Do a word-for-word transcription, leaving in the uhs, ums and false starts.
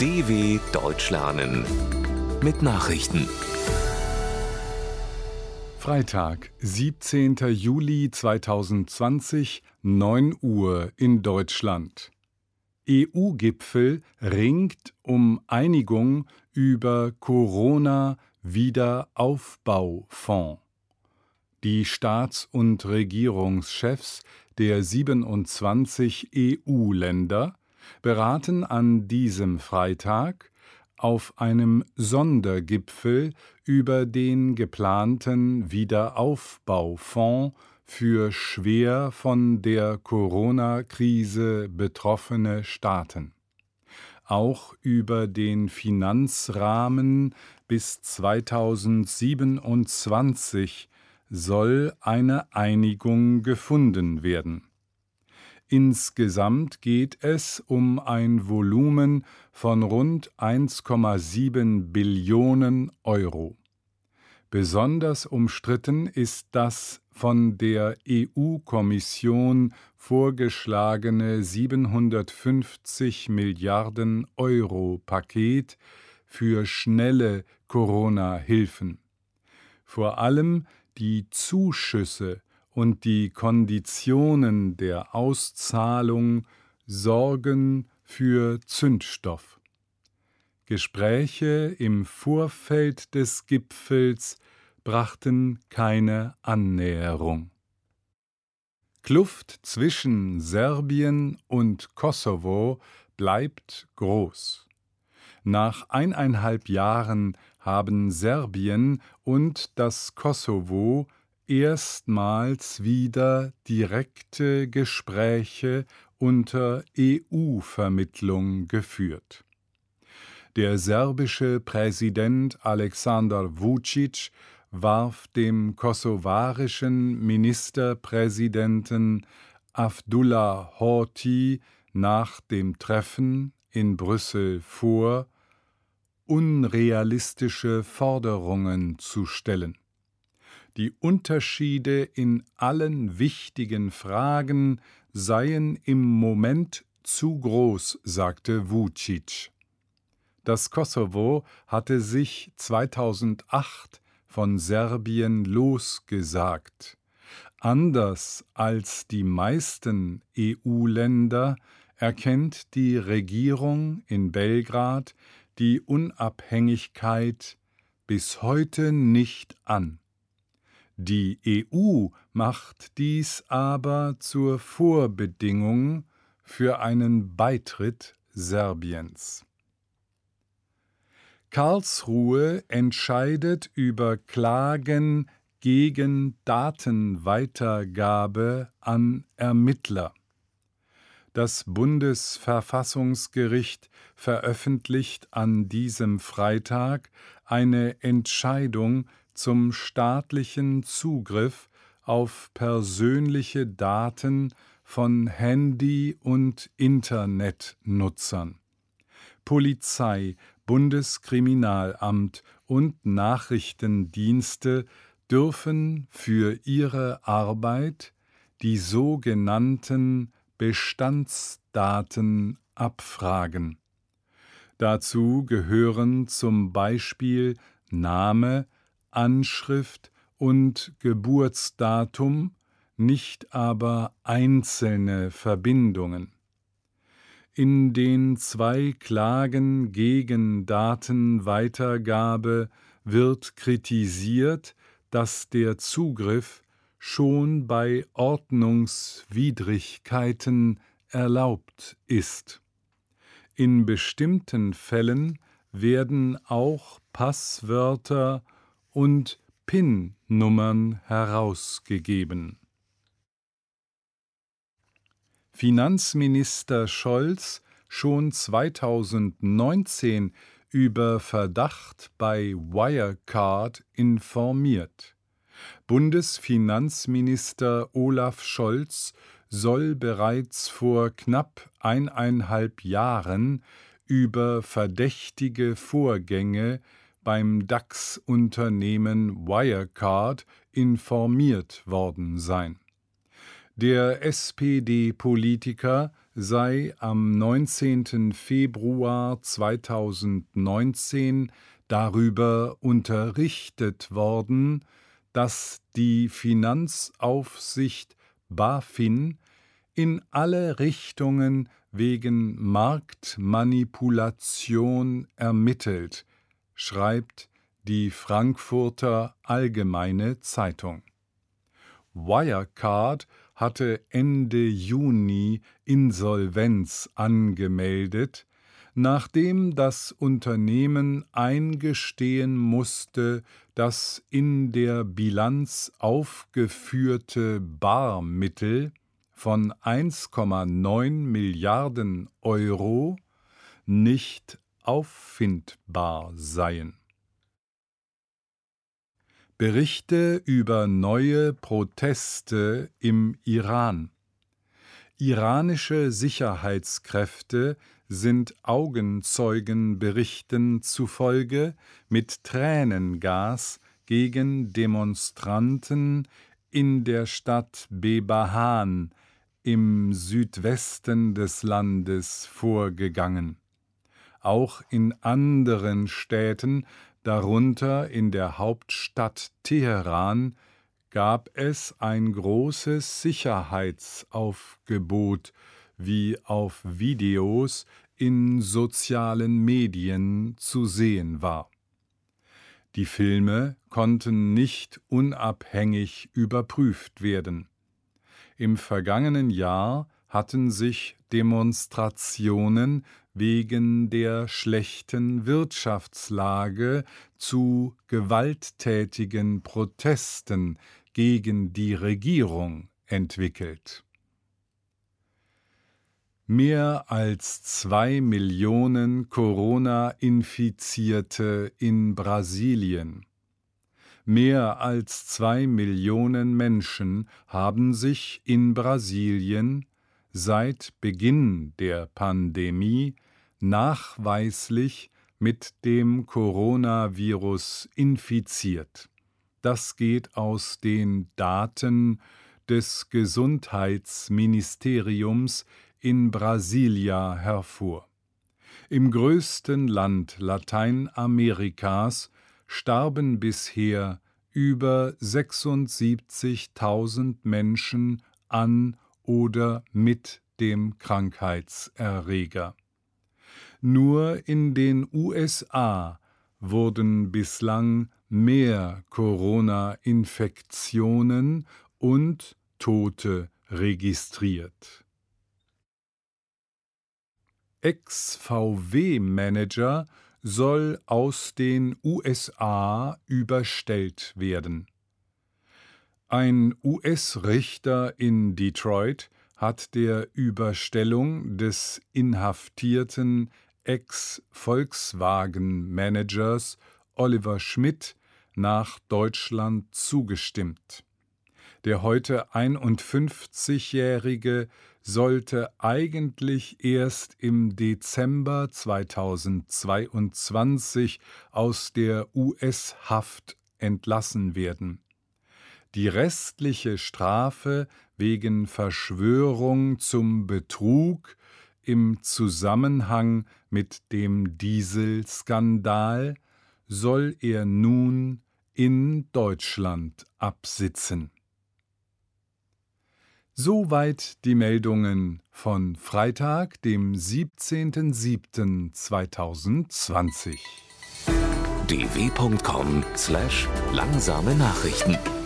D W Deutsch lernen mit Nachrichten. Freitag, siebzehnter Juli zweitausendzwanzig, neun Uhr in Deutschland. E U-Gipfel ringt um Einigung über Corona-Wiederaufbaufonds. Die Staats- und Regierungschefs der siebenundzwanzig E U-Länder beraten an diesem Freitag auf einem Sondergipfel über den geplanten Wiederaufbaufonds für schwer von der Corona-Krise betroffene Staaten. Auch über den Finanzrahmen bis zweitausendsiebenundzwanzig soll eine Einigung gefunden werden. Insgesamt geht es um ein Volumen von rund eins Komma sieben Billionen Euro. Besonders umstritten ist das von der E U-Kommission vorgeschlagene siebenhundertfünfzig Milliarden Euro Paket für schnelle Corona-Hilfen. Vor allem die Zuschüsse und die Konditionen der Auszahlung sorgen für Zündstoff. Gespräche im Vorfeld des Gipfels brachten keine Annäherung. Kluft zwischen Serbien und Kosovo bleibt groß. Nach eineinhalb Jahren haben Serbien und das Kosovo erstmals wieder direkte Gespräche unter E U-Vermittlung geführt. Der serbische Präsident Aleksandar Vučić warf dem kosovarischen Ministerpräsidenten Abdullah Horthy nach dem Treffen in Brüssel vor, unrealistische Forderungen zu stellen. Die Unterschiede in allen wichtigen Fragen seien im Moment zu groß, sagte Vučić. Das Kosovo hatte sich zweitausendacht von Serbien losgesagt. Anders als die meisten E U-Länder erkennt die Regierung in Belgrad die Unabhängigkeit bis heute nicht an. Die E U macht dies aber zur Vorbedingung für einen Beitritt Serbiens. Karlsruhe entscheidet über Klagen gegen Datenweitergabe an Ermittler. Das Bundesverfassungsgericht veröffentlicht an diesem Freitag eine Entscheidung zum staatlichen Zugriff auf persönliche Daten von Handy- und Internetnutzern. Polizei, Bundeskriminalamt und Nachrichtendienste dürfen für ihre Arbeit die sogenannten Bestandsdaten abfragen. Dazu gehören zum Beispiel Name, Anschrift und Geburtsdatum, nicht aber einzelne Verbindungen. In den zwei Klagen gegen Datenweitergabe wird kritisiert, dass der Zugriff schon bei Ordnungswidrigkeiten erlaubt ist. In bestimmten Fällen werden auch Passwörter und P I N-Nummern herausgegeben. Finanzminister Scholz schon zweitausendneunzehn über Verdacht bei Wirecard informiert. Bundesfinanzminister Olaf Scholz soll bereits vor knapp eineinhalb Jahren über verdächtige Vorgänge beim DAX-Unternehmen Wirecard informiert worden sein. Der S P D-Politiker sei am neunzehnten Februar zweitausendneunzehn darüber unterrichtet worden, dass die Finanzaufsicht BaFin in alle Richtungen wegen Marktmanipulation ermittelt, schreibt die Frankfurter Allgemeine Zeitung. Wirecard hatte Ende Juni Insolvenz angemeldet, nachdem das Unternehmen eingestehen musste, das in der Bilanz aufgeführte Barmittel von eins Komma neun Milliarden Euro nicht auffindbar seien. Berichte über neue Proteste im Iran. Iranische Sicherheitskräfte sind Augenzeugenberichten zufolge mit Tränengas gegen Demonstranten in der Stadt Bebahan im Südwesten des Landes vorgegangen. Auch in anderen Städten, darunter in der Hauptstadt Teheran, gab es ein großes Sicherheitsaufgebot, wie auf Videos in sozialen Medien zu sehen war. Die Filme konnten nicht unabhängig überprüft werden. Im vergangenen Jahr hatten sich Demonstrationen wegen der schlechten Wirtschaftslage zu gewalttätigen Protesten gegen die Regierung entwickelt. Mehr als zwei Millionen Corona-Infizierte in Brasilien. Mehr als zwei Millionen Menschen haben sich in Brasilien seit Beginn der Pandemie nachweislich mit dem Coronavirus infiziert. Das geht aus den Daten des Gesundheitsministeriums in Brasilia hervor. Im größten Land Lateinamerikas starben bisher über sechsundsiebzigtausend Menschen an oder mit dem Krankheitserreger. Nur in den U S A wurden bislang mehr Corona-Infektionen und Tote registriert. Ex-V W-Manager soll aus den U S A überstellt werden. Ein U S-Richter in Detroit hat der Überstellung des inhaftierten Ex-Volkswagen-Managers Oliver Schmidt nach Deutschland zugestimmt. Der heute einundfünfzigjährige sollte eigentlich erst im Dezember zweitausendzweiundzwanzig aus der U S-Haft entlassen werden. Die restliche Strafe wegen Verschwörung zum Betrug im Zusammenhang mit dem Dieselskandal soll er nun in Deutschland absitzen. Soweit die Meldungen von Freitag, dem siebzehnten siebten zweitausendzwanzig. d w punkt com slash langsame Nachrichten